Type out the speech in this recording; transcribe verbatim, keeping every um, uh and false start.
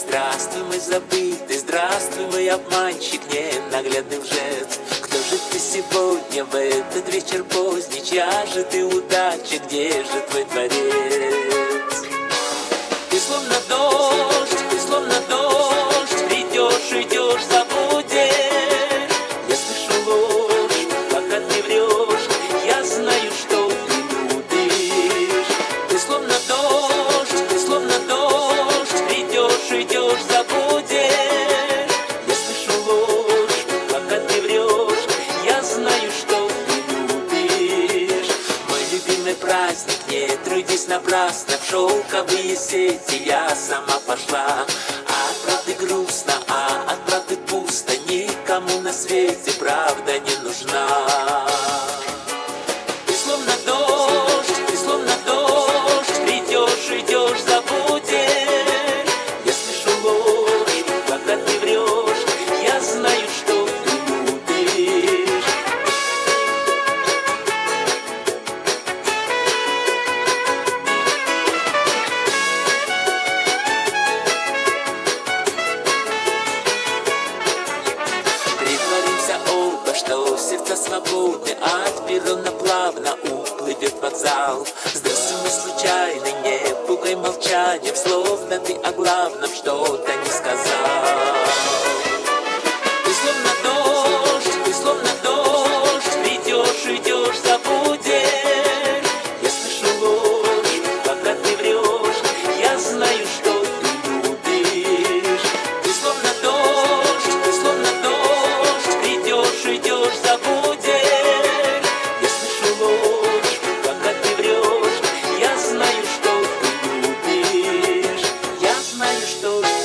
Здравствуй, мой забытый, здравствуй, мой обманщик, ненаглядный лжец. Кто же ты сегодня в этот вечер поздний? Чья же ты удача, где же твой творец? Ты словно дождь, ты словно дождь, идешь, идешь, забудешь. Я слышу ложь, пока ты врешь, я знаю, что ты любишь. Ты словно дождь, ты словно дождь, идешь, идешь, забудешь. Я слышу ложь, пока ты врешь, я знаю, что ты любишь. Мой любимый праздник, не трудись напрасно, в шелковые сети я сама пошла. От правды грустно, а от правды пусто, никому на свете правда не нужна. Ты словно дождь, ты словно дождь, идешь, идешь, забудешь. Я слышу ложь, пока ты врешь, я знаю, что ты любишь. Притворимся оба, что сердца свободны, от перрона плавно уплывет вокзал. Здравствуй, мой случайный, не пугай молчанием, словно ты о главном что-то не сказал. Ты словно дождь, ты словно дождь, идешь, идешь, забудешь. Я слышу ложь, пока ты врешь, я знаю, что ты любишь. Ты словно дождь, ты словно дождь, идешь, идешь, забудешь. Я слышу ложь, пока ты врешь, я знаю, что ты любишь. Я знаю, что